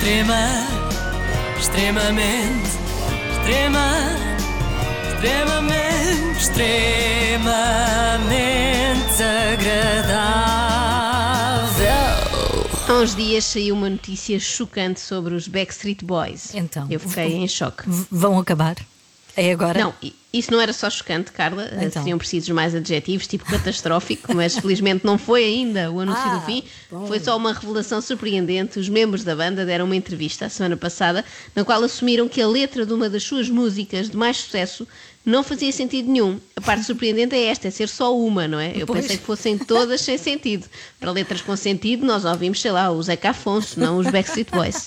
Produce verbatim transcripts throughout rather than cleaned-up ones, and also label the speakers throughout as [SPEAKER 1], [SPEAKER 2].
[SPEAKER 1] Extrema, extremamente, extrema, extremamente, extremamente agradável.
[SPEAKER 2] Há uns dias saiu uma notícia chocante sobre os Backstreet Boys.
[SPEAKER 3] Então,
[SPEAKER 2] eu fiquei em choque.
[SPEAKER 3] V- vão acabar? É agora?
[SPEAKER 2] Não, isso não era só chocante, Carla.
[SPEAKER 3] Então.
[SPEAKER 2] Seriam precisos mais adjetivos, tipo catastrófico, mas felizmente não foi ainda o anúncio
[SPEAKER 3] Ah,
[SPEAKER 2] do fim.
[SPEAKER 3] bom.
[SPEAKER 2] Foi só uma revelação surpreendente. Os membros da banda deram uma entrevista a semana passada, na qual assumiram que a letra de uma das suas músicas de mais sucesso não fazia sentido nenhum. A parte surpreendente é esta, é ser só uma, não é? Eu
[SPEAKER 3] Pois.
[SPEAKER 2] pensei que fossem todas sem sentido. Para letras com sentido, nós ouvimos, sei lá, o Zeca Afonso, não os Backstreet Boys.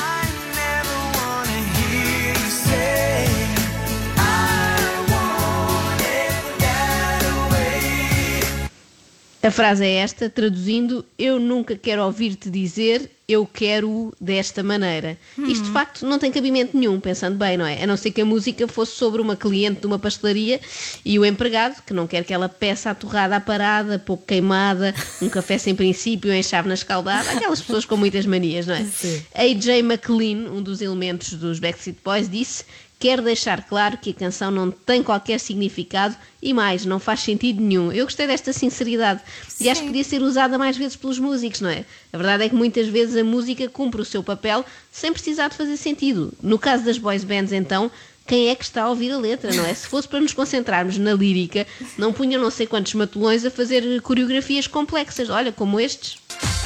[SPEAKER 2] A frase é esta, traduzindo: eu nunca quero ouvir-te dizer eu quero-o desta maneira. Uhum. Isto de facto não tem cabimento nenhum, pensando bem, não é? A não ser que a música fosse sobre uma cliente de uma pastelaria e o empregado, que não quer que ela peça a torrada à parada, pouco queimada, um café sem princípio, em chávena escaldada, aquelas pessoas com muitas manias, não é?
[SPEAKER 3] Sim.
[SPEAKER 2] A J McLean, um dos elementos dos Backstreet Boys, disse: quer deixar claro que a canção não tem qualquer significado e mais, não faz sentido nenhum. Eu gostei desta sinceridade e acho que podia ser usada mais vezes pelos músicos, não é? A verdade é que muitas vezes a música cumpre o seu papel sem precisar de fazer sentido. No caso das boys bands, então, quem é que está a ouvir a letra, não é? Se fosse para nos concentrarmos na lírica, não punham não sei quantos matulões a fazer coreografias complexas, olha, como estes.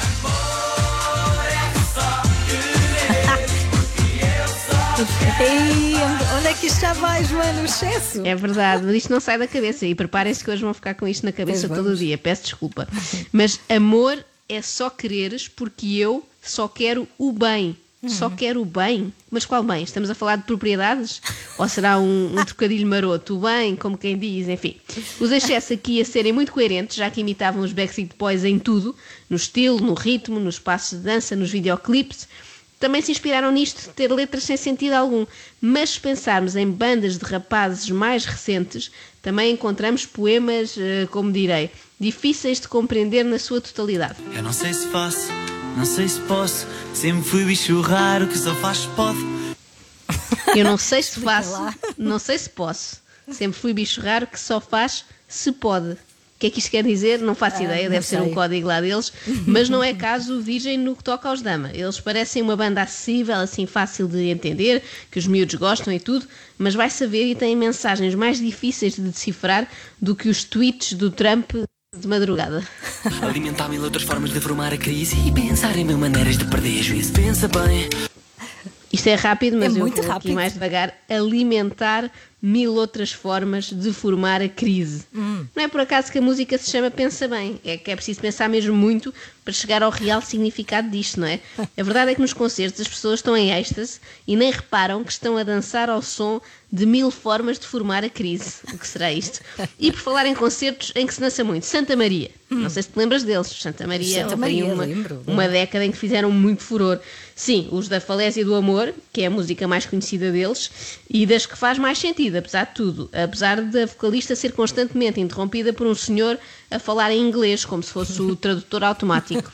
[SPEAKER 3] Ei, onde é que isto já vai, Joana? O excesso?
[SPEAKER 2] É verdade, mas isto não sai da cabeça e preparem-se que hoje vão ficar com isto na cabeça
[SPEAKER 3] Pois
[SPEAKER 2] todo o
[SPEAKER 3] vamos.
[SPEAKER 2] dia, peço desculpa. Mas amor é só quereres porque eu só quero o bem. Só quero o bem? Mas qual bem? Estamos a falar de propriedades? Ou será um, um trocadilho maroto? O bem, como quem diz, enfim. Os excessos aqui a serem muito coerentes, já que imitavam os Backstreet Boys em tudo, no estilo, no ritmo, nos passos de dança, nos videoclipes. Também se inspiraram nisto de ter letras sem sentido algum, mas se pensarmos em bandas de rapazes mais recentes, também encontramos poemas, como direi, difíceis de compreender na sua totalidade.
[SPEAKER 1] Eu não sei se faço, não sei se posso, sempre fui bicho raro que só faz pode.
[SPEAKER 2] Eu não sei se
[SPEAKER 3] Explica
[SPEAKER 2] faço,
[SPEAKER 3] lá.
[SPEAKER 2] não sei se posso, sempre fui bicho raro que só faz se pode. O que é que isto quer dizer? Não faço
[SPEAKER 3] Ah,
[SPEAKER 2] ideia,
[SPEAKER 3] não
[SPEAKER 2] deve ser um
[SPEAKER 3] sei.
[SPEAKER 2] código lá deles, mas não é caso virgem no que toca aos Dama. Eles parecem uma banda acessível, assim fácil de entender, que os miúdos gostam e tudo, mas vai saber e têm mensagens mais difíceis de decifrar do que os tweets do Trump de madrugada.
[SPEAKER 1] Alimentar mil outras formas de formar a crise e pensar em mil maneiras de perder juízo. Pensa bem.
[SPEAKER 2] Isto é rápido, mas
[SPEAKER 3] É
[SPEAKER 2] eu
[SPEAKER 3] muito
[SPEAKER 2] vou aqui
[SPEAKER 3] rápido.
[SPEAKER 2] mais devagar. Alimentar mil outras formas de formar a crise.
[SPEAKER 3] Hum.
[SPEAKER 2] Não é por acaso que a música se chama Pensa Bem. É que é preciso pensar mesmo muito para chegar ao real significado disto, não é? A verdade é que nos concertos as pessoas estão em êxtase e nem reparam que estão a dançar ao som de mil formas de formar a crise. O que será isto? E por falar em concertos em que se dança muito, Santa Maria. Não sei se te lembras deles. Santa Maria,
[SPEAKER 3] Santa
[SPEAKER 2] houve aí
[SPEAKER 3] Maria,
[SPEAKER 2] uma,
[SPEAKER 3] lembro.
[SPEAKER 2] uma década em que fizeram muito furor. Sim, os da Falésia do Amor, que é a música mais conhecida deles, e das que faz mais sentido, apesar de tudo. Apesar da vocalista ser constantemente interrompida por um senhor a falar em inglês, como se fosse o tradutor automático.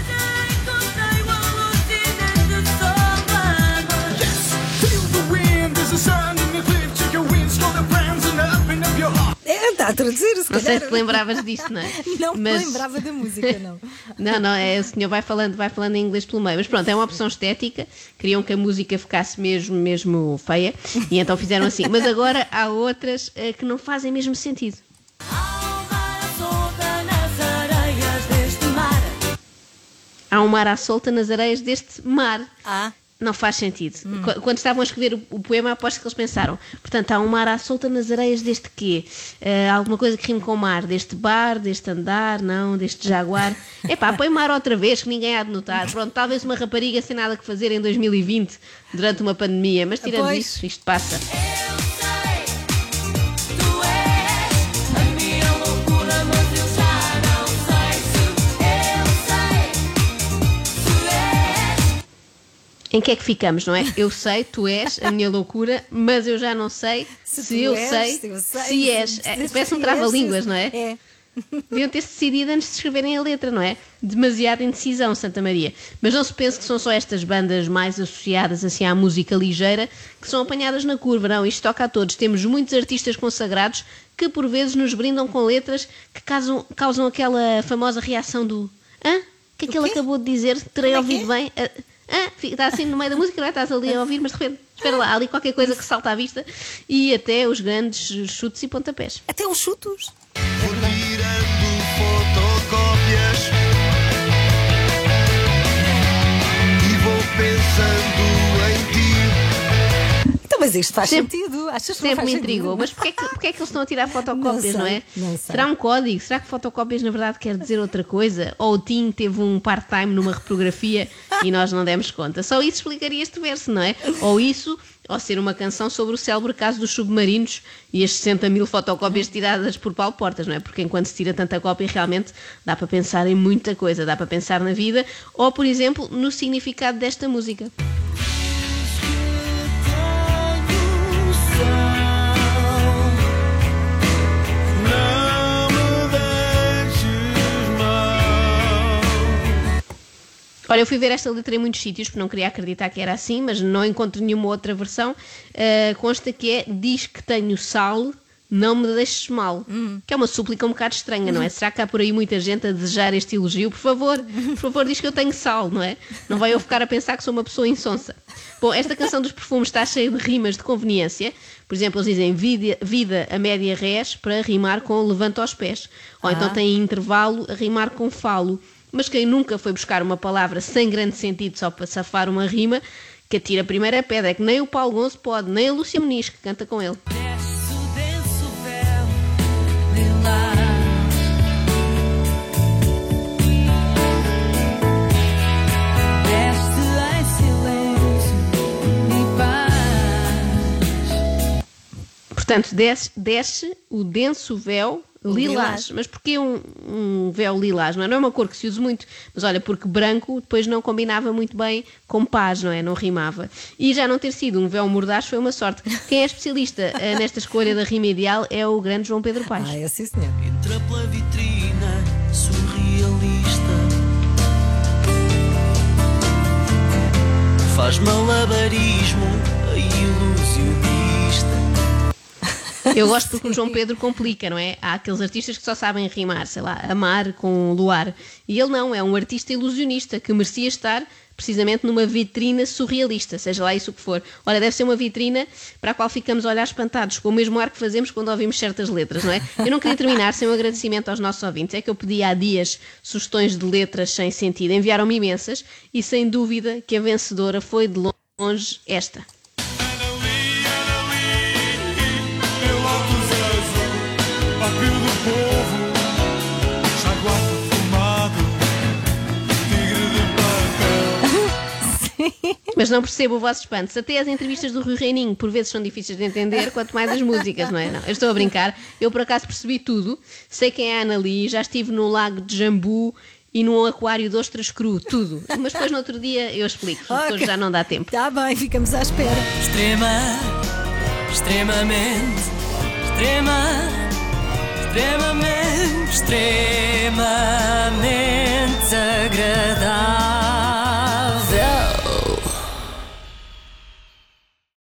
[SPEAKER 3] É, está a traduzir, se
[SPEAKER 2] Não sei
[SPEAKER 3] calhar.
[SPEAKER 2] se te lembravas disto, não é?
[SPEAKER 3] Não me
[SPEAKER 2] Mas-
[SPEAKER 3] lembrava da música, não.
[SPEAKER 2] Não, não, é, o senhor vai falando, vai falando em inglês pelo meio. Mas pronto, é uma opção estética. Queriam que a música ficasse mesmo, mesmo feia e então fizeram assim. Mas agora há outras eh, que não fazem mesmo sentido. Há um mar à solta nas areias deste mar.
[SPEAKER 3] Ah,
[SPEAKER 2] Não faz sentido. Qu- Quando estavam a escrever o, o poema, aposto que eles pensaram: portanto, há um mar à solta nas areias deste quê? Eh, alguma coisa que rime com mar? Deste bar, deste andar, não, deste jaguar. Epá, põe mar outra vez, que ninguém há de notar. Pronto, talvez uma rapariga sem nada que fazer em dois mil e vinte, durante uma pandemia, mas tirando
[SPEAKER 3] Pois.
[SPEAKER 2] isso, isto passa. Em que é que ficamos, não é? Eu sei, tu és a minha loucura, mas eu já não sei se,
[SPEAKER 3] Se tu
[SPEAKER 2] eu,
[SPEAKER 3] és,
[SPEAKER 2] sei,
[SPEAKER 3] se eu sei,
[SPEAKER 2] se és.
[SPEAKER 3] se-
[SPEAKER 2] É,
[SPEAKER 3] se-
[SPEAKER 2] parece um
[SPEAKER 3] se
[SPEAKER 2] trava-línguas,
[SPEAKER 3] és,
[SPEAKER 2] não é?
[SPEAKER 3] é.
[SPEAKER 2] Deviam ter-se decidido antes de escreverem a letra, não é? Demasiada indecisão, Santa Maria. Mas não se pense que são só estas bandas mais associadas assim à música ligeira que são apanhadas na curva, não. Isto toca a todos. Temos muitos artistas consagrados que por vezes nos brindam com letras que causam, causam aquela famosa reação do hã? O que é que ele acabou de dizer? Terei
[SPEAKER 3] Como é
[SPEAKER 2] ouvido
[SPEAKER 3] que
[SPEAKER 2] bem? Ah, ah, está assim no meio da música, não é? Estás ali a ouvir, mas de repente, espera lá, há ali qualquer coisa que salta à vista e até os grandes chutes e pontapés.
[SPEAKER 3] Até os chutos.
[SPEAKER 4] Vou tirando fotocópias e vou pensando em ti.
[SPEAKER 3] Então, mas isto faz
[SPEAKER 2] Sempre-
[SPEAKER 3] sentido. Achas que não
[SPEAKER 2] Sempre
[SPEAKER 3] faz
[SPEAKER 2] me
[SPEAKER 3] sentido?
[SPEAKER 2] intrigou. Mas porquê é, que, porquê é que eles estão a tirar fotocópias,
[SPEAKER 3] Não
[SPEAKER 2] não,
[SPEAKER 3] sei,
[SPEAKER 2] é?
[SPEAKER 3] não sei.
[SPEAKER 2] Será um código? Será que fotocópias na verdade quer dizer outra coisa? Ou o Tim teve um part-time numa reprografia e nós não demos conta? Só isso explicaria este verso, não é? Ou isso, ou ser uma canção sobre o célebre caso dos submarinos e as sessenta mil fotocópias tiradas por Paulo Portas, não é? Porque enquanto se tira tanta cópia, realmente dá para pensar em muita coisa. Dá para pensar na vida ou, por exemplo, no significado desta música. Olha, eu fui ver esta letra em muitos sítios, porque não queria acreditar que era assim, mas não encontro nenhuma outra versão. Uh, consta que é: diz que tenho sal, não me deixes mal. Hum. Que é uma súplica um bocado estranha, não é? Será que há por aí muita gente a desejar este elogio? Por favor, por favor, diz que eu tenho sal, não é? Não vai eu ficar a pensar que sou uma pessoa insonsa. Bom, esta canção dos perfumes está cheia de rimas de conveniência. Por exemplo, eles dizem vida, vida a média res para rimar com levanta aos pés. Ou
[SPEAKER 3] Ah.
[SPEAKER 2] então tem intervalo a rimar com falo. Mas quem nunca foi buscar uma palavra sem grande sentido só para safar uma rima, que atira a primeira pedra, é que nem o Paulo Gonço pode, nem a Lúcia Muniz, que canta com ele.
[SPEAKER 1] Desce o denso véu lilás. Desce em silêncio e paz.
[SPEAKER 2] Portanto, desce, desce o denso véu lilás.
[SPEAKER 3] Lilás.
[SPEAKER 2] Mas porquê um, um véu lilás? Não é? Não é uma cor que se usa muito, mas olha, porque branco depois não combinava muito bem com paz, não é? Não rimava. E já não ter sido um véu mordaz foi uma sorte. Quem é especialista eh, nesta escolha da rima ideal é o grande João Pedro Paes.
[SPEAKER 3] Ah, é sim, senhor.
[SPEAKER 1] Entra pela vitrina surrealista, faz malabarismo a ilusionista.
[SPEAKER 2] Eu gosto porque o João Pedro complica, não é? Há aqueles artistas que só sabem rimar, sei lá, amar com luar. E ele não, é um artista ilusionista que merecia estar precisamente numa vitrina surrealista, seja lá isso o que for. Olha, deve ser uma vitrina para a qual ficamos a olhar espantados, com o mesmo ar que fazemos quando ouvimos certas letras, não é? Eu não queria terminar sem um agradecimento aos nossos ouvintes. É que eu pedi há dias sugestões de letras sem sentido. Enviaram-me imensas e sem dúvida que a vencedora foi de longe esta. Mas não percebo o vosso espanto. Se até as entrevistas do Rui Reininho por vezes são difíceis de entender, quanto mais as músicas, não é? Não, eu estou a brincar. Eu por acaso percebi tudo. Sei quem é a Ana Lee, já estive no lago de Jambu e num aquário de ostras cru, tudo. Mas depois no outro dia eu explico, porque
[SPEAKER 3] Ok.
[SPEAKER 2] hoje já não dá tempo.
[SPEAKER 3] Está bem, ficamos à espera.
[SPEAKER 1] Extrema, extremamente, extrema, extremamente, extremamente agradável.